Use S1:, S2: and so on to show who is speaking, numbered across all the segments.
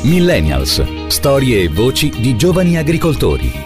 S1: Millennials, storie e voci di giovani agricoltori.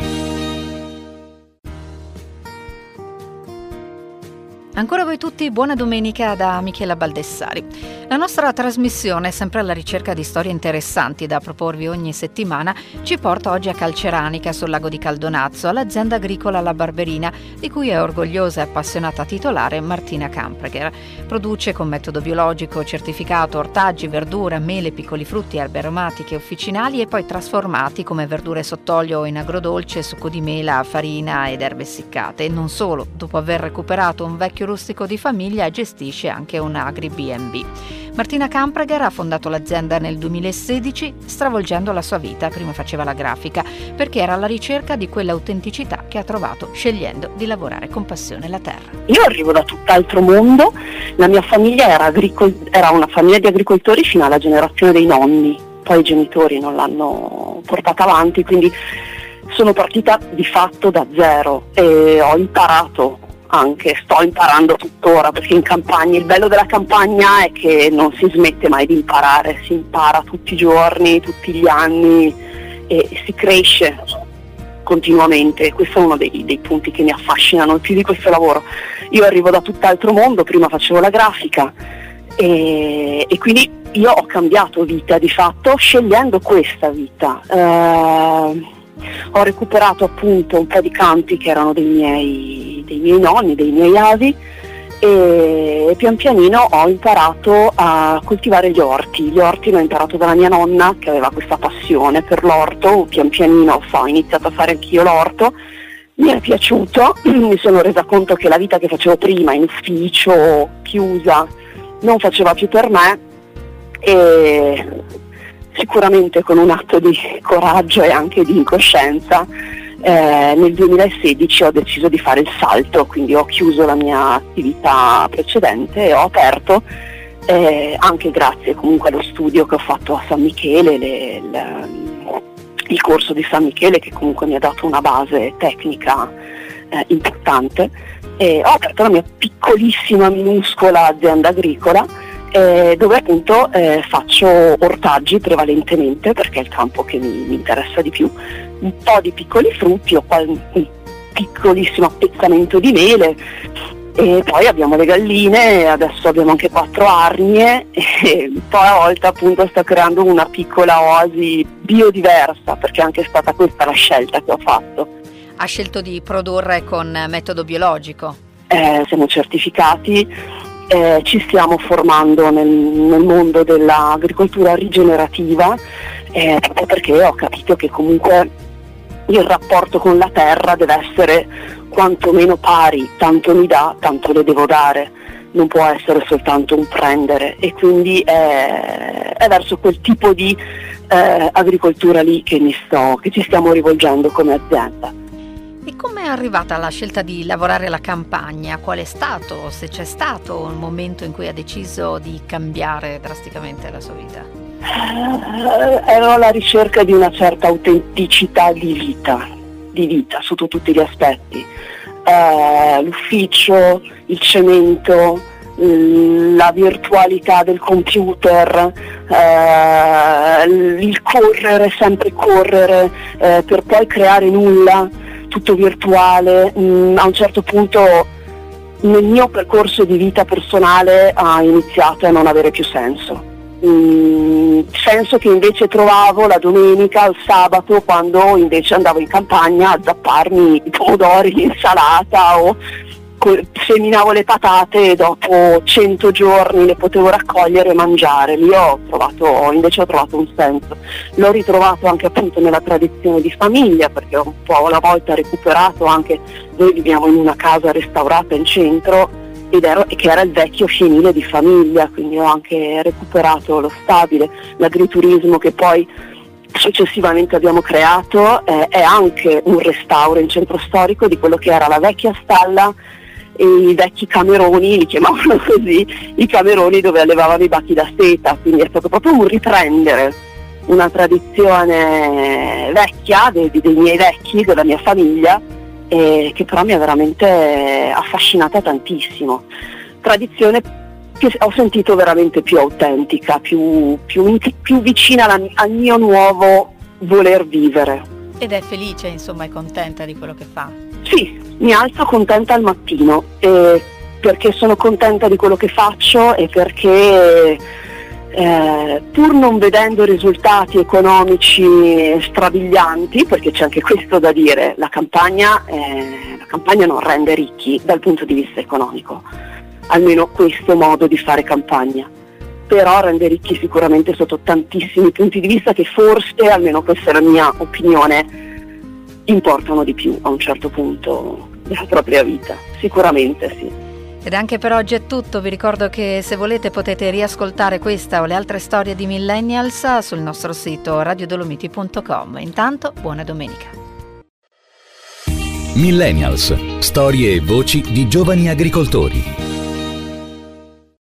S2: Ancora voi tutti, buona domenica da Michela Baldessari. La nostra trasmissione, sempre alla ricerca di storie interessanti da proporvi ogni settimana, ci porta oggi a Calceranica, sul lago di Caldonazzo, all'azienda agricola La Barberina, di cui è orgogliosa e appassionata titolare Martina Kampregger. Produce con metodo biologico certificato ortaggi, verdura, mele, piccoli frutti, erbe aromatiche officinali e poi trasformati come verdure sott'olio o in agrodolce, succo di mela, farina ed erbe essiccate. E non solo, dopo aver recuperato un vecchio rustico di famiglia, gestisce anche un agri B&B. Martina Kampregger ha fondato l'azienda nel 2016, stravolgendo la sua vita. Prima faceva la grafica, perché era alla ricerca di quell'autenticità che ha trovato scegliendo di lavorare con passione la terra.
S3: Io arrivo da tutt'altro mondo, la mia famiglia era una famiglia di agricoltori fino alla generazione dei nonni, poi i genitori non l'hanno portata avanti, quindi sono partita di fatto da zero e ho imparato. Sto imparando tuttora, perché in campagna, il bello della campagna è che non si smette mai di imparare, si impara tutti i giorni, tutti gli anni e si cresce continuamente. Questo è uno dei punti che mi affascinano più di questo lavoro. Io arrivo da tutt'altro mondo, prima facevo la grafica e quindi io ho cambiato vita di fatto scegliendo questa vita. Ho recuperato appunto un po' di campi che erano dei miei nonni, dei miei avi, e pian pianino ho imparato a coltivare gli orti. Gli orti l'ho imparato dalla mia nonna, che aveva questa passione per l'orto. Pian pianino ho iniziato a fare anch'io l'orto, mi è piaciuto, mi sono resa conto che la vita che facevo prima in ufficio, chiusa, non faceva più per me, e sicuramente con un atto di coraggio e anche di incoscienza nel 2016 ho deciso di fare il salto, quindi ho chiuso la mia attività precedente e ho aperto, anche grazie comunque allo studio che ho fatto a San Michele, il corso di San Michele, che comunque mi ha dato una base tecnica importante, e ho aperto la mia piccolissima, minuscola azienda agricola, dove appunto faccio ortaggi prevalentemente, perché è il campo che mi interessa di più, un po' di piccoli frutti, ho un piccolissimo appezzamento di mele, e poi abbiamo le galline, adesso abbiamo anche 4 arnie, e poi a volte appunto sto creando una piccola oasi biodiversa, perché è anche stata questa la scelta che ho fatto.
S2: Ha scelto di produrre con metodo biologico?
S3: Siamo certificati. Ci stiamo formando nel mondo dell'agricoltura rigenerativa, proprio perché ho capito che comunque il rapporto con la terra deve essere quantomeno pari, tanto mi dà, tanto le devo dare, non può essere soltanto un prendere, e quindi è verso quel tipo di agricoltura lì che ci stiamo rivolgendo come azienda.
S2: E come è arrivata la scelta di lavorare la campagna? Qual è stato, se c'è stato, un momento in cui ha deciso di cambiare drasticamente la sua vita?
S3: Ero alla ricerca di una certa autenticità di vita sotto tutti gli aspetti. L'ufficio, il cemento, la virtualità del computer, il correre, sempre correre, per poi creare nulla, tutto virtuale. A un certo punto nel mio percorso di vita personale ha iniziato a non avere più senso. Senso che invece trovavo la domenica, il sabato, quando invece andavo in campagna a zapparmi i pomodori, l'insalata, o seminavo le patate e dopo 100 giorni le potevo raccogliere e mangiare. Lì ho trovato un senso. L'ho ritrovato anche appunto nella tradizione di famiglia, perché ho un po' una volta recuperato anche, noi viviamo in una casa restaurata in centro, che era il vecchio fienile di famiglia, quindi ho anche recuperato lo stabile. L'agriturismo che poi successivamente abbiamo creato è anche un restauro in centro storico di quello che era la vecchia stalla e i vecchi cameroni, li chiamavano così, i cameroni dove allevavano i bachi da seta, quindi è stato proprio un riprendere una tradizione vecchia dei miei vecchi, della mia famiglia, che però mi ha veramente affascinata tantissimo. Tradizione che ho sentito veramente più autentica, più vicina al mio nuovo voler vivere.
S2: Ed è felice, insomma, è contenta di quello che fa?
S3: Sì, mi alzo contenta al mattino, perché sono contenta di quello che faccio e perché pur non vedendo risultati economici strabilianti, perché c'è anche questo da dire, la campagna non rende ricchi dal punto di vista economico, almeno questo modo di fare campagna, però rende ricchi sicuramente sotto tantissimi punti di vista che forse, almeno questa è la mia opinione, importano di più a un certo punto della propria vita, sicuramente sì.
S2: Ed anche per oggi è tutto, vi ricordo che se volete potete riascoltare questa o le altre storie di Millennials sul nostro sito radiodolomiti.com. Intanto, buona domenica.
S1: Millennials, storie e voci di giovani agricoltori.